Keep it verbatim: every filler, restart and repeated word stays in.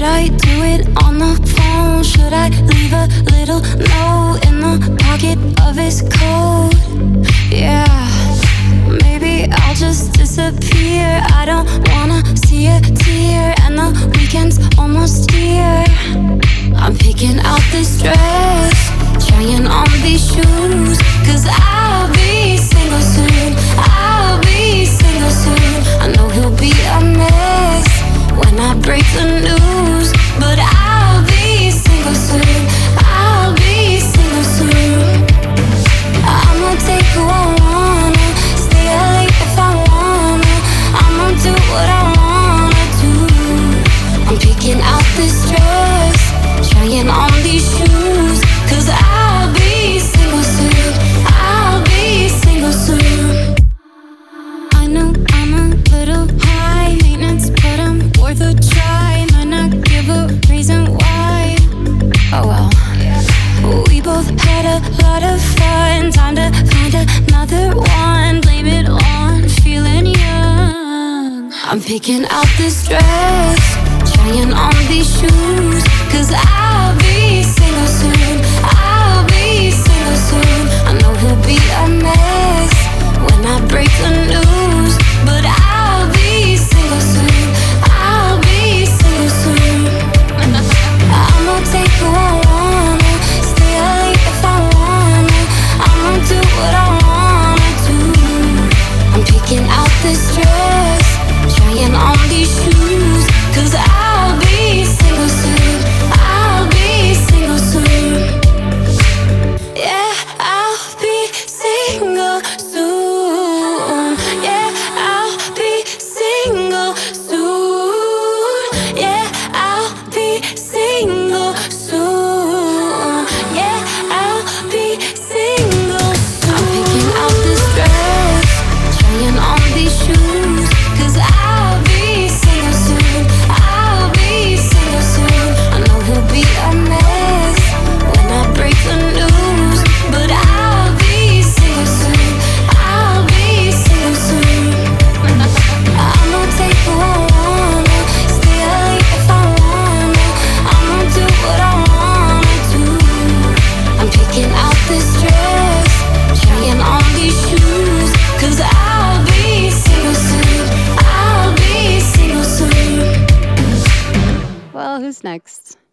I do it on the phone? Should I leave a little note in the pocket of his coat? Yeah, maybe I'll just disappear. I don't wanna see a tear, and the weekend's almost here. I'm picking out this dress, trying on these shoes, cause I'll be single soon. I'll be single soon. I know he'll be a mess when I break the news, but I'll be single soon. I'll be single soon. I'ma take who I wanna, stay up late if I wanna. I'ma do what I wanna do. I'm picking out this dress, trying on these shoes, cause I'll be single soon. I'll be single soon. I know I'm a little high maintenance, but I'm worth a try. Might not give a reason why. Oh well. We both had a lot of fun. Time to find another one. Blame it on feeling young. I'm picking out this dress, trying on these shoes, cause I'll be single soon. I'll be single soon. I know he'll be a mess when I break the news, but I'll be single soon. I'll be single soon. I'ma take who I wanna, stay up late if I wanna. I'ma do what I wanna do. I'm picking out this dress, trying on these shoes, cause I'll be single soon. I'll be single soon. Yeah, I'll be single soon. Yeah, I'll be single soon. Yeah, I'll be single soon. Yeah, I'll be single soon. I'm picking out this dress, trying on these shoes, cause I'll be single soon. I'll be single soon. I know he'll be a mess when I break the news, but I'll be single soon. I'll be single soon. I'ma take who I wanna, stay up late if I wanna. I'ma do what I wanna do. I'm picking out this dress, trying on these shoes, cause I'll be single soon. I'll be single soon. Well, who's next?